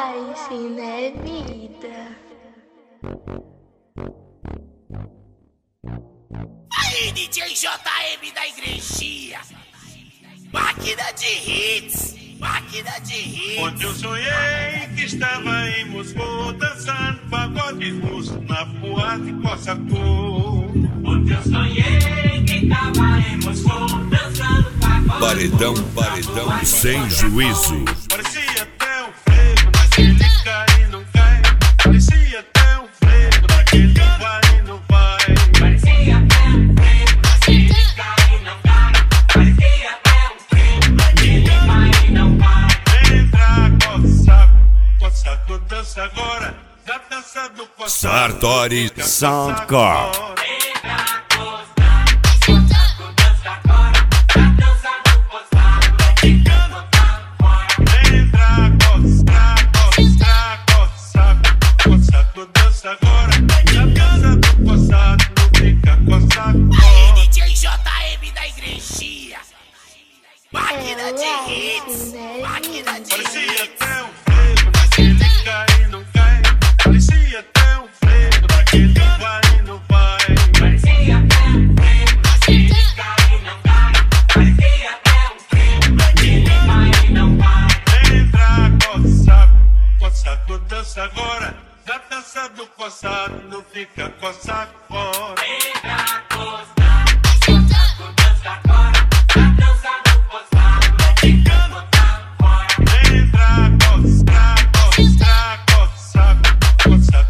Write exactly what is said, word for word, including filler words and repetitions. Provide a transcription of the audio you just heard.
life, né, vida? Aí, D J J M da igrejinha, máquina de hits, máquina de hits. Onde eu sonhei que estava em Moscou, dançando pagode russo na boate Cossacô. Onde eu sonhei que estava em Moscou, dançando pagode. Paredão, paredão, sem juízo. Parecia até um frevo naquele cai e não cai. Parecia até um frevo naquele vai e não vai. Parecia até um frevo naquele cai e não cai. Parecia até um frevo naquele vai e não vai. Entra, Cossaco, Cossaco dança agora. Da dança do Cossaco. Sartori Soundcore. Aí, D J J M da igrejinha, máquina de hits, máquina de Parecia hits. até um frevo naquele cai e não cai. Parecia até um frevo naquele vai e não vai. Parecia até um frevo naquele cai e não cai. Parecia até um frevo naquele vai e não vai. Entra, Cossaco, Cossaco dança agora. Da dança do Cossaco não fica Cossaco fora. Entra, Cossaco, Cossaco dança agora. Da dança do Cossaco não fica Cossaco fora. Entra, Cossaco, Cossaco, Cossaco, Cossaco